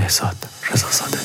بهزاد رضازاده.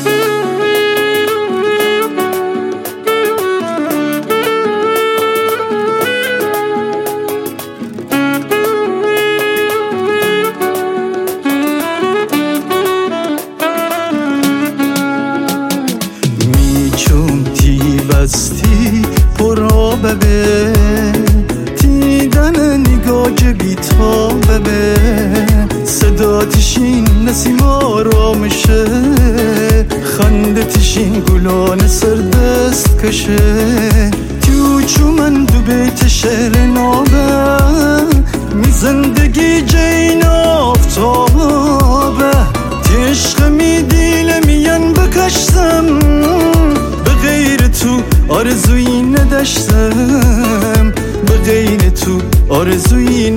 بستی پرابه به دیدن نگاه بیتابه به صدا تشین نسیم آرامشه خنده تشین گلان سردست کشه تو چو من دو بیت شعر نابه می زندگی جین آفتابه تشق می دیل میان بکشتم غیر تو آرزویی نداشتم به غیر تو آرزویی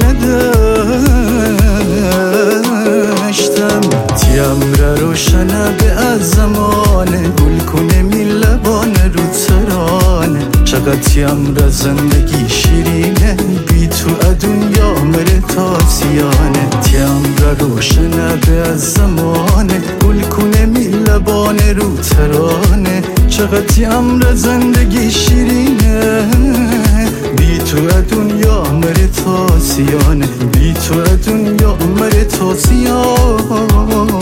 نداشتم تیمره روشنه به از زمانه گل کنه می لبانه رو ترانه چقدر تیمره زندگی شیرینه بی تو دنیا مره تاسیانه تیمره روشنه به از زمانه گل کنه می لبانه رو ترانه چقدر امر زندگی شیرینه بی تو دنیا مره تاسیانه بی تو دنیا مره تاسیانه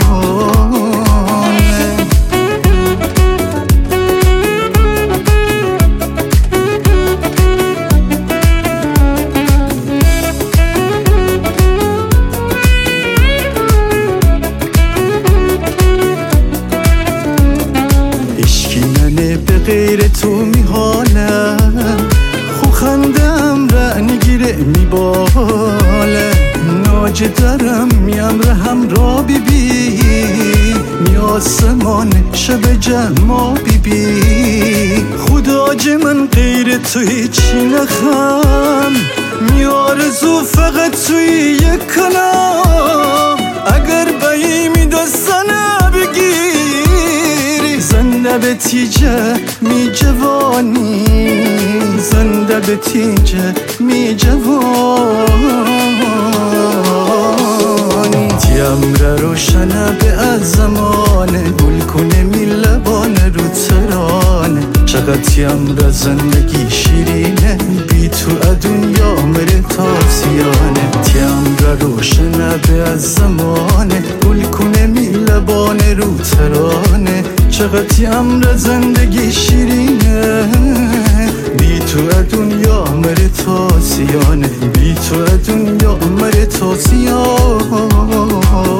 غیر تو میحاله خو خندم را نگیره میباله ناجه درم میم را هم را بیبی می آسمان شب جمع بیبی خدا جه من غیر تو هیچی نخم می آرزو فقط توی یک کلام اگر بایی می دستنه بگیری زنده به تیجه می جوانی زنده به تیجه می جوانی تیمره روشنه به از زمانه گل کنه می لبانه رو ترانه چقدر تیمره زندگی شیرینه بی تو دنیا مره تاسیانه تیمره روشنه به از زمانه گل کنه می لبانه رو ترانه چقدر تیمره زندگی شیرینه بی تو دنیا مره تاسیانه بی تو دنیا مره تاسیانه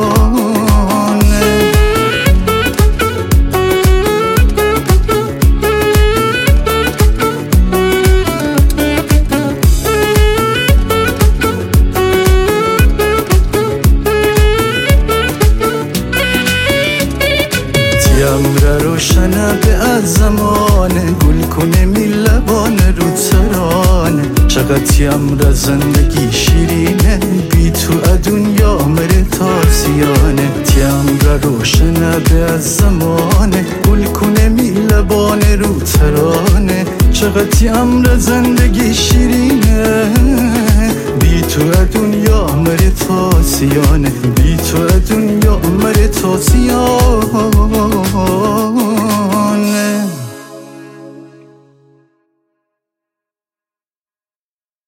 تیمره روشنه به از زمانه گل کنه می لبانه رو ترانه چقدر تیمره زندگی شیرینه بی تو دنیا مره تاسیانه تیمره روشنه به از زمانه گل کنه می لبانه رو ترانه چقدر تیمره زندگی شیرینه بی تو دنیا مره تاسیانه بی تو دنیا مره تاسیانه